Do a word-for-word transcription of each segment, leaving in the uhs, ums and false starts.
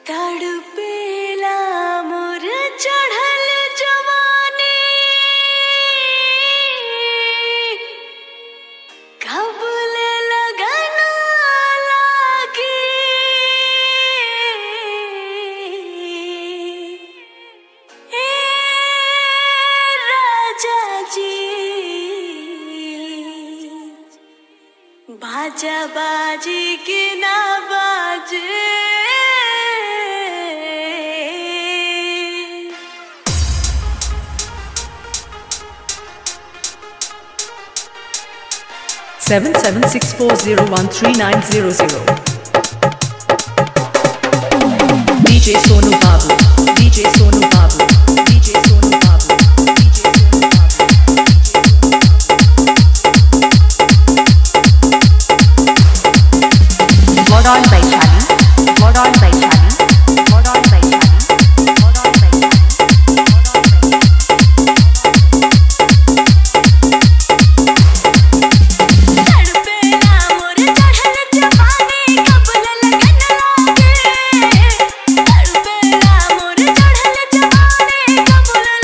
तड़पेला मोर चढ़ल जवानी कबल लगन लागी ए राजा जी बाजा बाजी की ना बाजे seven seven six four zero one three nine zero zero. D J Sonu Babu, D J Sonu Babu, D J Sonu Babu, D J Sonu Babu. Modern Baishali, Modern Baishali, Modern Baishali, Modern Baishali. तड़पेला मोर चढ़ल जवानी कबल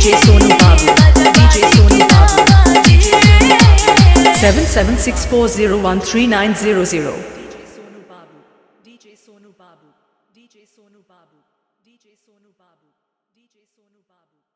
DJ Sonu Babu, DJ Sonu Babu, DJ Sonu Babu. seven seven six four zero one three nine zero zero. DJ Sonu Babu, DJ Sonu Babu, DJ Sonu Babu, DJ Sonu Babu, DJ Sonu Babu.